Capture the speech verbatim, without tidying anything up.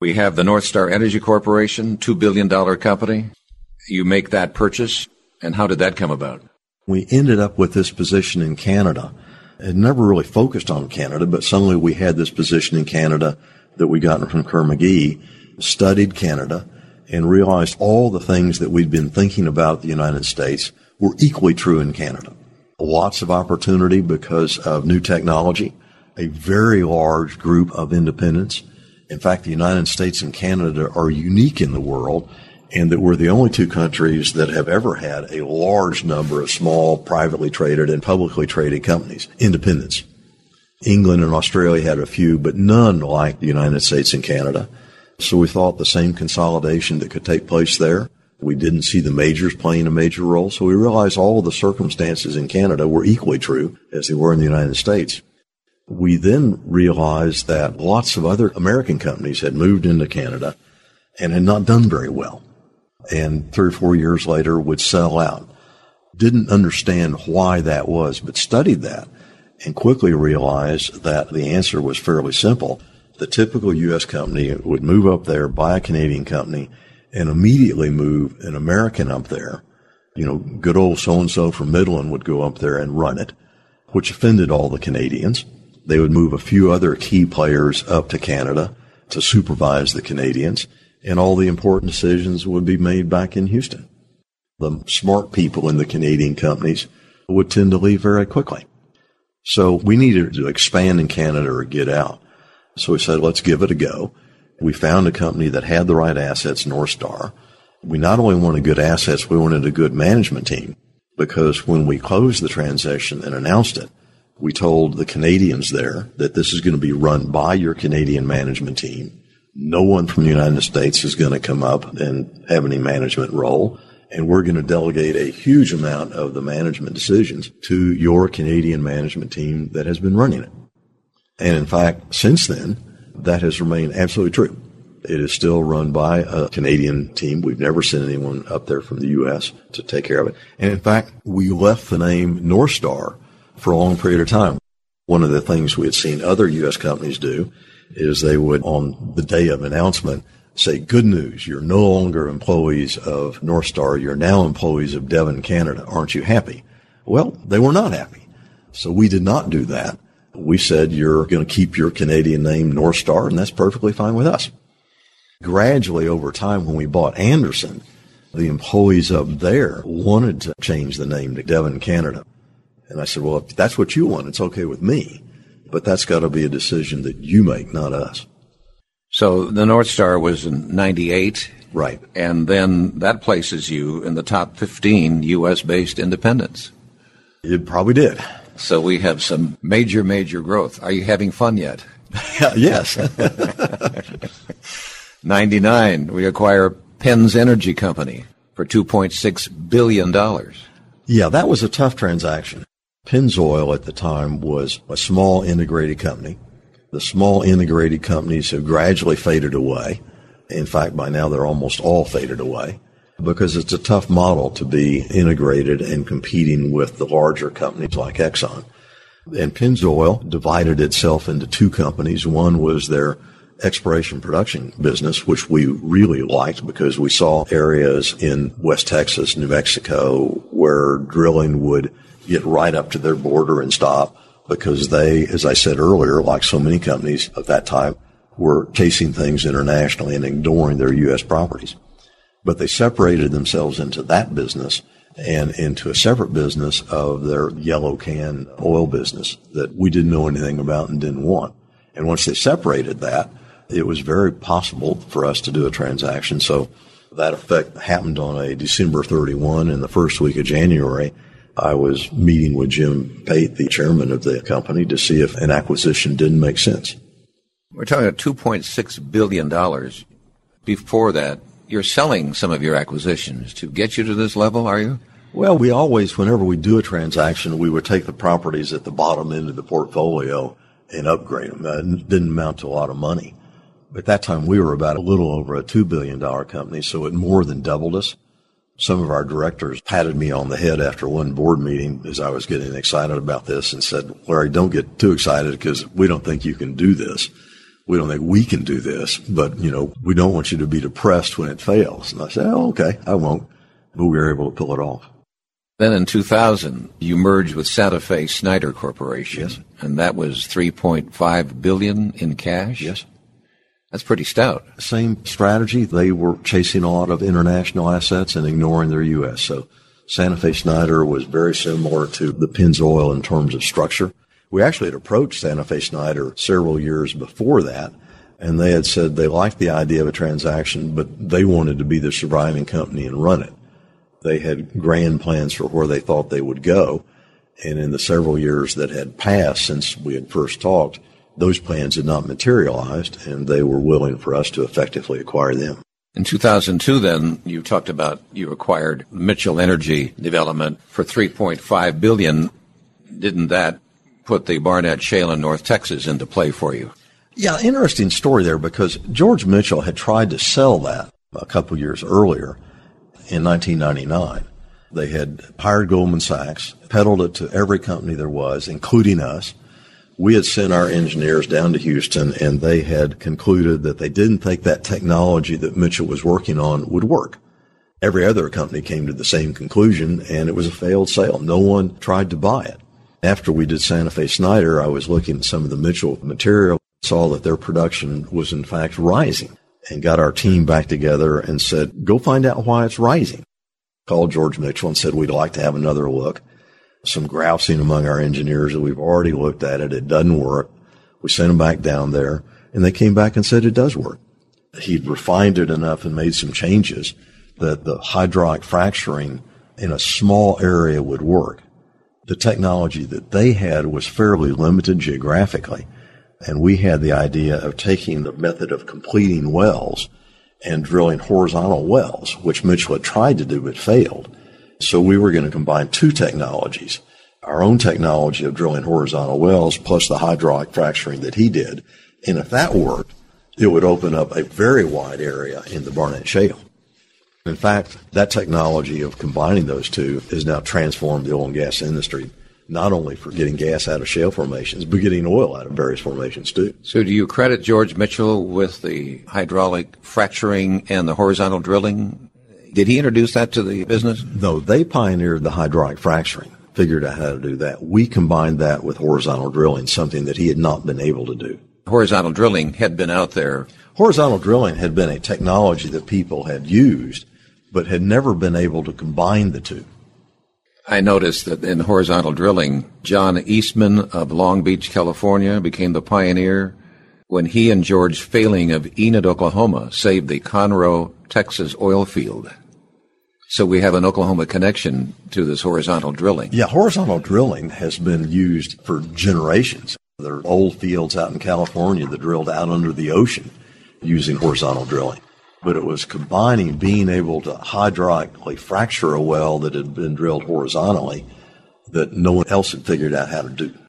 We have the North Star Energy Corporation, two billion dollars company. You make that purchase, and how did that come about? We ended up with this position in Canada. It never really focused on Canada, but suddenly we had this position in Canada that we got from Kerr McGee, studied Canada, and realized all the things that we'd been thinking about the United States were equally true in Canada. Lots of opportunity because of new technology, a very large group of independents. In fact, the United States and Canada are unique in the world, and that we're the only two countries that have ever had a large number of small, privately traded and publicly traded companies, independents. England and Australia had a few, but none like the United States and Canada. So we thought the same consolidation that could take place there. We didn't see the majors playing a major role, so we realized all of the circumstances in Canada were equally true as they were in the United States. We then realized that lots of other American companies had moved into Canada and had not done very well, and three or four years later would sell out. Didn't understand why that was, but studied that and quickly realized that the answer was fairly simple. The typical U S company would move up there, buy a Canadian company, and immediately move an American up there. You know, good old so-and-so from Midland would go up there and run it, which offended all the Canadians. They would move a few other key players up to Canada to supervise the Canadians, and all the important decisions would be made back in Houston. The smart people in the Canadian companies would tend to leave very quickly. So we needed to expand in Canada or get out. So we said, let's give it a go. We found a company that had the right assets, North Star. We not only wanted good assets, we wanted a good management team, because when we closed the transaction and announced it, we told the Canadians there that this is going to be run by your Canadian management team. No one from the United States is going to come up and have any management role, and we're going to delegate a huge amount of the management decisions to your Canadian management team that has been running it. And in fact, since then, that has remained absolutely true. It is still run by a Canadian team. We've never sent anyone up there from the U S to take care of it. And in fact, we left the name North Star for a long period of time. One of the things we had seen other U S companies do is they would, on the day of announcement, say, good news, you're no longer employees of North Star, you're now employees of Devon Canada. Aren't you happy? Well, they were not happy. So we did not do that. We said, you're going to keep your Canadian name North Star, and that's perfectly fine with us. Gradually over time, when we bought Anderson, the employees up there wanted to change the name to Devon Canada. And I said, well, if that's what you want, it's okay with me. But that's got to be a decision that you make, not us. So the North Star was in ninety-eight. Right. And then that places you in the top fifteen U S-based independents. It probably did. So we have some major, major growth. Are you having fun yet? Yes. ninety-nine, we acquire Penn's Energy Company for two point six billion dollars. Yeah, that was a tough transaction. Pennzoil at the time was a small integrated company. The small integrated companies have gradually faded away. In fact, by now they're almost all faded away because it's a tough model to be integrated and competing with the larger companies like Exxon. And Pennzoil divided itself into two companies. One was their exploration production business, which we really liked because we saw areas in West Texas, New Mexico, where drilling would get right up to their border and stop because they, as I said earlier, like so many companies of that time, were chasing things internationally and ignoring their U S properties. But they separated themselves into that business and into a separate business of their yellow can oil business that we didn't know anything about and didn't want. And once they separated that, it was very possible for us to do a transaction. So that effect happened on a December thirty-first. In the first week of January, I was meeting with Jim Pate, the chairman of the company, to see if an acquisition didn't make sense. We're talking about two point six billion dollars. Before that, you're selling some of your acquisitions to get you to this level, are you? Well, we always, whenever we do a transaction, we would take the properties at the bottom end of the portfolio and upgrade them. It didn't amount to a lot of money. At that time, we were about a little over a two billion dollars company, so it more than doubled us. Some of our directors patted me on the head after one board meeting as I was getting excited about this and said, Larry, don't get too excited because we don't think you can do this. we don't think we can do this, but, you know, we don't want you to be depressed when it fails. And I said, oh, okay, I won't. But we were able to pull it off. Then in two thousand, you merged with Santa Fe Snyder Corporation. Yes. And that was three point five billion dollars in cash? Yes. That's pretty stout. Same strategy. They were chasing a lot of international assets and ignoring their U S. So Santa Fe Snyder was very similar to the Pennzoil in terms of structure. We actually had approached Santa Fe Snyder several years before that, and they had said they liked the idea of a transaction, but they wanted to be the surviving company and run it. They had grand plans for where they thought they would go, and in the several years that had passed since we had first talked, those plans had not materialized, and they were willing for us to effectively acquire them. In two thousand two, then, you talked about you acquired Mitchell Energy Development for three point five billion dollars. Didn't that put the Barnett Shale in North Texas into play for you? Yeah, interesting story there, because George Mitchell had tried to sell that a couple years earlier in nineteen ninety-nine. They had hired Goldman Sachs, peddled it to every company there was, including us. We had sent our engineers down to Houston, and they had concluded that they didn't think that technology that Mitchell was working on would work. Every other company came to the same conclusion, and it was a failed sale. No one tried to buy it. After we did Santa Fe Snyder, I was looking at some of the Mitchell material, saw that their production was in fact rising, and got our team back together and said, go find out why it's rising. Called George Mitchell and said, we'd like to have another look. Some grousing among our engineers that we've already looked at it. It doesn't work. We sent them back down there, and they came back and said it does work. He'd refined it enough and made some changes that the hydraulic fracturing in a small area would work. The technology that they had was fairly limited geographically, and we had the idea of taking the method of completing wells and drilling horizontal wells, which Mitchell had tried to do but failed. So we were going to combine two technologies, our own technology of drilling horizontal wells plus the hydraulic fracturing that he did. And if that worked, it would open up a very wide area in the Barnett Shale. In fact, that technology of combining those two has now transformed the oil and gas industry, not only for getting gas out of shale formations, but getting oil out of various formations too. So do you credit George Mitchell with the hydraulic fracturing and the horizontal drilling? Did he introduce that to the business? No, they pioneered the hydraulic fracturing, figured out how to do that. We combined that with horizontal drilling, something that he had not been able to do. Horizontal drilling had been out there. Horizontal drilling had been a technology that people had used, but had never been able to combine the two. I noticed that in horizontal drilling, John Eastman of Long Beach, California, became the pioneer when he and George Failing of Enid, Oklahoma, saved the Conroe, Texas oil field. So we have an Oklahoma connection to this horizontal drilling. Yeah, horizontal drilling has been used for generations. There are old fields out in California that drilled out under the ocean using horizontal drilling. But it was combining being able to hydraulically fracture a well that had been drilled horizontally that no one else had figured out how to do.